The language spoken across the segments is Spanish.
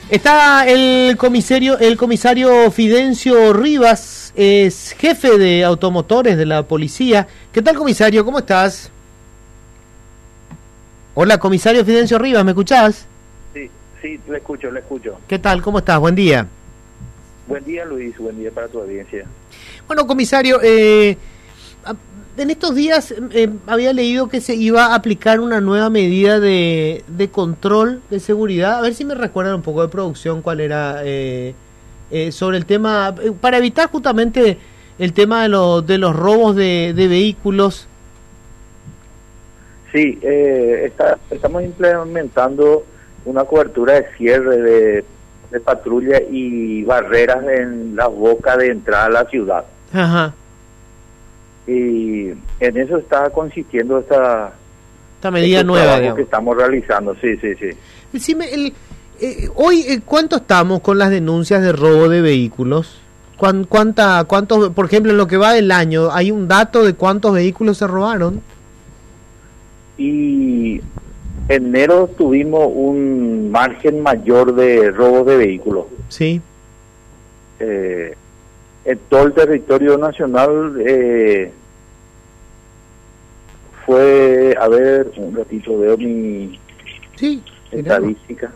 Está el comisario Fidencio Rivas, es jefe de automotores de la policía. ¿Qué tal, comisario? ¿Cómo estás? Hola, comisario Fidencio Rivas, ¿me escuchás? Sí, le escucho. ¿Qué tal? ¿Cómo estás? Buen día. Buen día, Luis, buen día para tu audiencia. Bueno, comisario, en estos días había leído que se iba a aplicar una nueva medida de control de seguridad. A ver si me recuerdan un poco de producción cuál era sobre el tema, para evitar justamente el tema de los robos de vehículos. Sí, estamos implementando una cobertura de cierre de patrulla y barreras en la boca de entrada a la ciudad. Ajá. Y en eso está consistiendo esta medida nueva, digamos, que estamos realizando. Sí. Decime, hoy, ¿cuánto estamos con las denuncias de robo de vehículos? ¿Cuántos, por ejemplo, en lo que va del año, hay un dato de cuántos vehículos se robaron? Y en enero tuvimos un margen mayor de robos de vehículos. Sí. En todo el territorio nacional fue, a ver, un ratito veo mi estadística.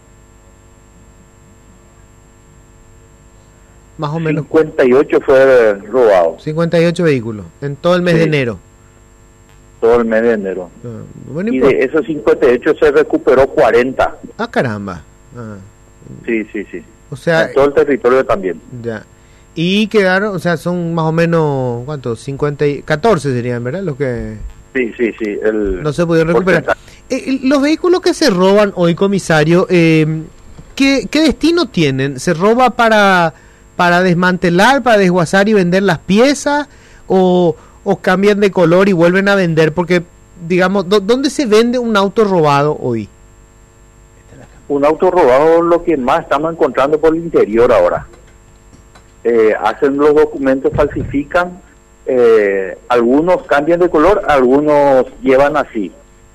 Más o menos 58 fue robado. 58 vehículos en todo el mes de enero. Todo el mes de enero. Bueno, y de esos 58 se recuperó 40. Ah, caramba. Sí. O sea, en todo el territorio también. Ya. Y quedaron, o sea, son más o menos, ¿cuántos? 14 serían, ¿verdad? Los que... Sí. No se pudieron recuperar. Los vehículos que se roban hoy, comisario, ¿qué destino tienen? ¿Se roba para desmantelar, para desguazar y vender las piezas? ¿O cambian de color y vuelven a vender? Porque, digamos, ¿dónde se vende un auto robado hoy? Un auto robado, lo que más estamos encontrando por el interior ahora. Hacen los documentos, falsifican, algunos cambian de color, algunos llevan así.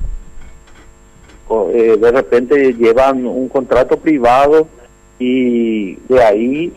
De repente llevan un contrato privado y de ahí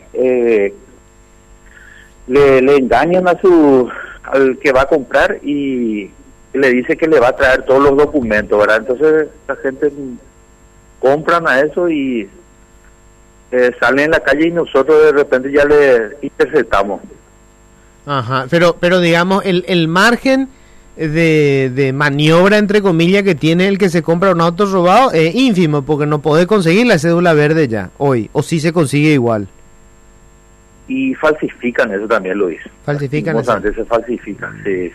le engañan al que va a comprar y le dice que le va a traer todos los documentos, ¿verdad? Entonces la gente compran a eso y salen en la calle y nosotros de repente ya le interceptamos. Ajá, pero digamos, el margen de maniobra, entre comillas, que tiene el que se compra un auto robado es ínfimo, porque no podés conseguir la cédula verde ya, hoy, o sí se consigue igual. Y falsifican eso también, Luis. Falsifican eso. Se falsifican, sí.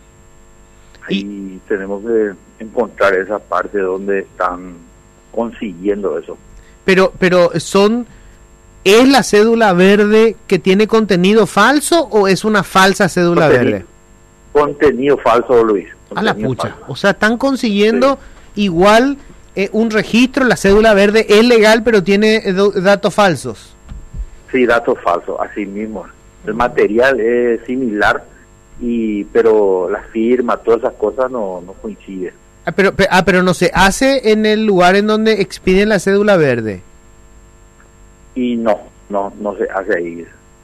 Ahí tenemos que encontrar esa parte donde están consiguiendo eso. Pero ¿es la cédula verde que tiene contenido falso o es una falsa cédula verde? Contenido falso, Luis. A la pucha. Falso. O sea, están consiguiendo igual un registro, la cédula verde es legal, pero tiene datos falsos. Sí, datos falsos, así mismo. El material es similar, pero la firma, todas esas cosas no coinciden. Pero no se hace en el lugar en donde expiden la cédula verde. Y no se hace ahí.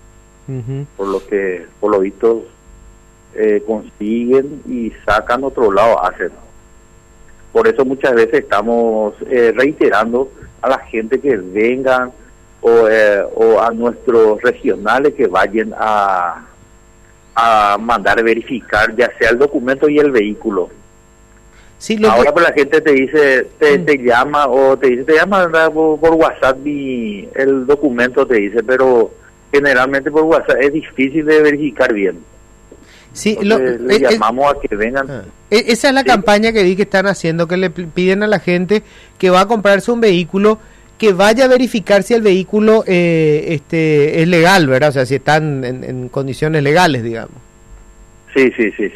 Por lo visto consiguen y sacan otro lado, hacen. Por eso muchas veces estamos reiterando a la gente que vengan o a nuestros regionales que vayan a mandar verificar ya sea el documento y el vehículo. Sí, ahora pues la gente te dice, te llama o te llama por WhatsApp el documento te dice, pero generalmente por WhatsApp es difícil de verificar bien. Sí, le llamamos a que vengan. Esa es la campaña que vi que están haciendo, que le piden a la gente que va a comprarse un vehículo que vaya a verificar si el vehículo es legal, ¿verdad? O sea, si están en condiciones legales, digamos. Sí.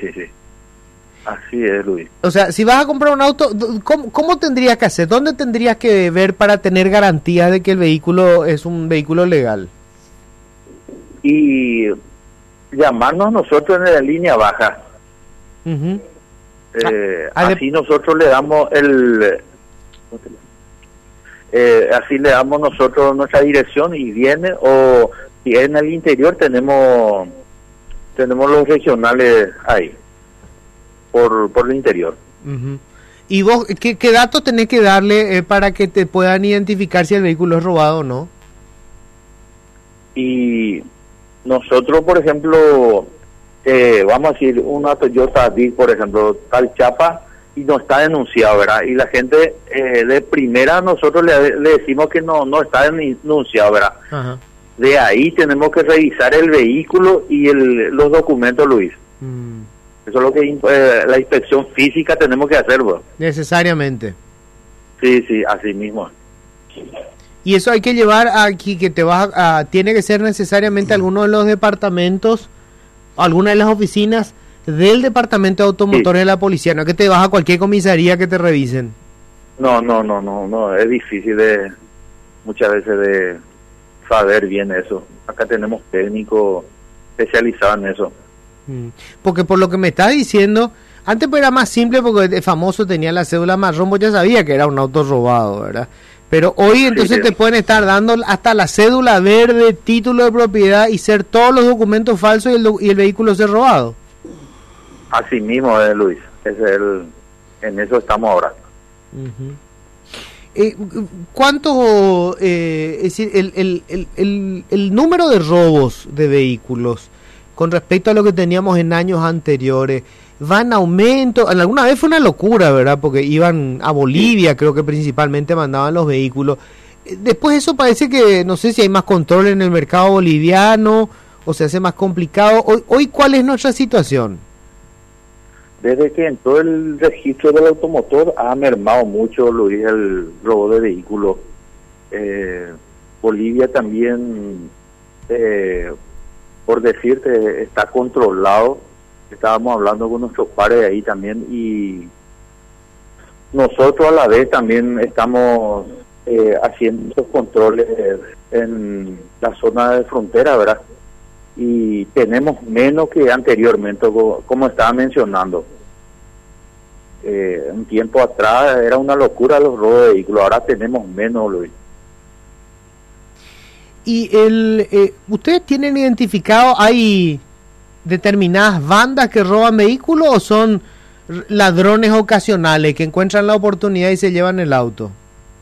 Así es, Luis. O sea, si vas a comprar un auto, ¿cómo tendrías que hacer? ¿Dónde tendrías que ver para tener garantía de que el vehículo es un vehículo legal? Y llamarnos a nosotros en la línea baja. Así nosotros le damos así le damos nosotros nuestra dirección y viene, o si es en el interior tenemos los regionales ahí, por el interior. Uh-huh. ¿Y vos qué datos tenés que darle para que te puedan identificar si el vehículo es robado o no? Y nosotros, por ejemplo, vamos a decir, una Toyota Big, por ejemplo, tal chapa, y no está denunciado, ¿verdad? Y la gente de primera nosotros le decimos que no está denunciado, ¿verdad? Ajá. De ahí tenemos que revisar el vehículo y los documentos, Luis. Eso es lo que la inspección física tenemos que hacer, bro. Necesariamente. Sí, así mismo. Y eso hay que llevar aquí, que tiene que ser necesariamente alguno de los departamentos, alguna de las oficinas del departamento de automotores de la policía, no que te vas a cualquier comisaría que te revisen. No, es difícil muchas veces de saber bien eso. Acá tenemos técnicos especializados en eso. Porque por lo que me estás diciendo, antes pues era más simple porque el famoso tenía la cédula marrón, pues ya sabía que era un auto robado, ¿verdad? Pero hoy entonces sí, te pueden estar dando hasta la cédula verde, título de propiedad y ser todos los documentos falsos y el vehículo ser robado. Así mismo, Luis. En eso estamos ahora. ¿Cuánto, es decir, el número de robos de vehículos con respecto a lo que teníamos en años anteriores, va en aumento? Alguna vez fue una locura, ¿verdad? Porque iban a Bolivia, creo que principalmente mandaban los vehículos. Después eso parece que, no sé si hay más control en el mercado boliviano o se hace más complicado. Hoy ¿cuál es nuestra situación? Desde que entró el registro del automotor ha mermado mucho, Luis, el robo de vehículos. Bolivia también, por decirte, está controlado. Estábamos hablando con nuestros pares ahí también y nosotros a la vez también estamos haciendo esos controles en la zona de frontera, ¿verdad? Y tenemos menos que anteriormente, como estaba mencionando. Un tiempo atrás era una locura los robos de vehículos, ahora tenemos menos, Luis. ¿Y ustedes tienen identificado, hay determinadas bandas que roban vehículos o son ladrones ocasionales que encuentran la oportunidad y se llevan el auto?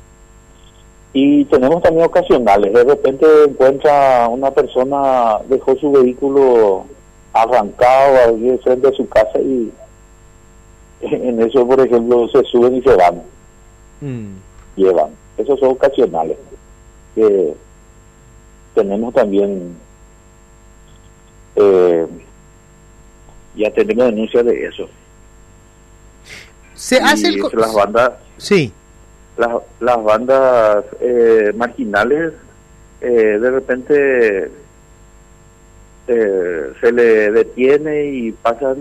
Y tenemos también ocasionales. De repente encuentra una persona, dejó su vehículo arrancado ahí frente a su casa y en eso, por ejemplo, se suben y se van. Llevan. Esos son ocasionales. Tenemos también, ya tenemos denuncias de eso. Se hace las bandas. Sí. Las bandas marginales de repente se le detiene y pasan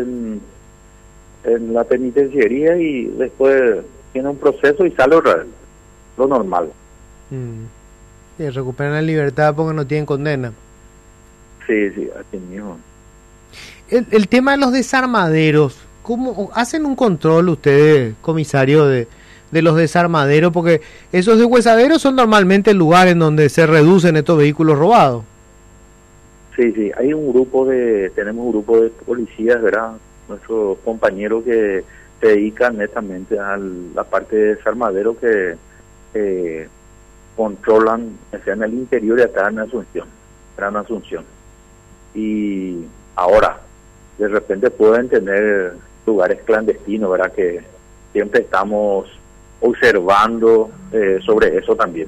en la penitenciaría y después tiene un proceso y sale otra vez, lo normal. Sí, recuperan la libertad porque no tienen condena. Sí, así mismo. El tema de los desarmaderos, ¿cómo hacen un control ustedes, comisario, de los desarmaderos? Porque esos deshuesaderos son normalmente el lugar en donde se reducen estos vehículos robados. Sí, hay tenemos un grupo de policías, ¿verdad? Nuestros compañeros que se dedican netamente a la parte de desarmadero que controlan, sea en el interior y acá en Gran Asunción. Y ahora, de repente pueden tener lugares clandestinos, ¿verdad? Que siempre estamos observando sobre eso también.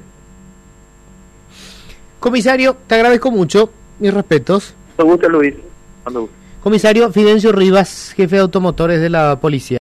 Comisario, te agradezco mucho, mis respetos. Te gusta, Luis. Cuando guste. Comisario Fidencio Rivas, jefe de automotores de la policía.